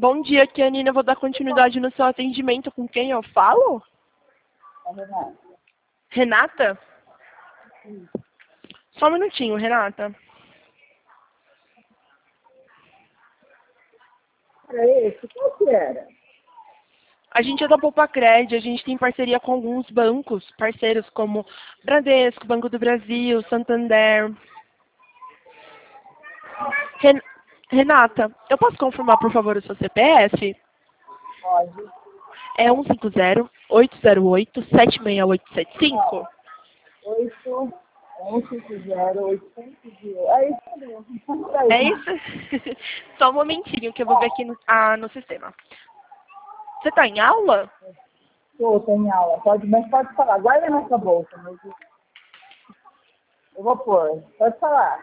Bom dia, aqui é a Nina. Eu vou dar continuidade no seu atendimento. Com quem eu falo? É Renata. Renata? Só um minutinho, Renata. Era esse? Qual que era? A gente é da Poupa-Cred, a gente tem parceria com alguns bancos, parceiros como Bradesco, Banco do Brasil, Santander. Renata, eu posso confirmar, por favor, o seu CPF? Pode. É 150-808-76875. 8150-800. É isso mesmo. É isso? Só um momentinho que eu vou ver aqui no sistema. Você está em aula? Tô em aula. Mas pode falar. Guarda na sua bolsa. Mas eu vou pôr. Pode falar.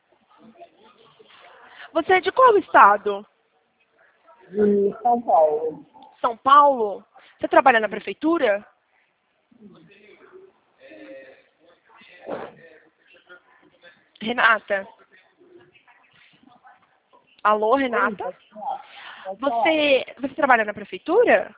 Você é de qual estado? De São Paulo. São Paulo? Você trabalha na prefeitura? Renata? Alô, Oi, Renata? pode falar. Pode falar. Você trabalha na prefeitura?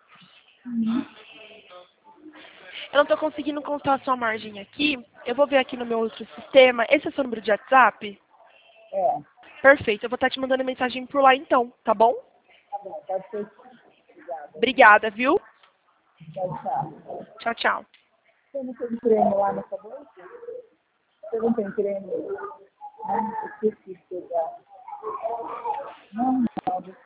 Eu não estou conseguindo contar a sua margem aqui. Eu vou ver aqui no meu outro sistema. Esse é o seu número de WhatsApp? É. Perfeito. Eu vou estar te mandando mensagem por lá então, tá bom? Tá bom. Pode ser. Obrigada. Obrigada, viu? Tchau, tchau. Tchau, tchau. Você não tem creme lá na sua bolsa? Você não tem creme? Não, esqueci de pegar. Não, não.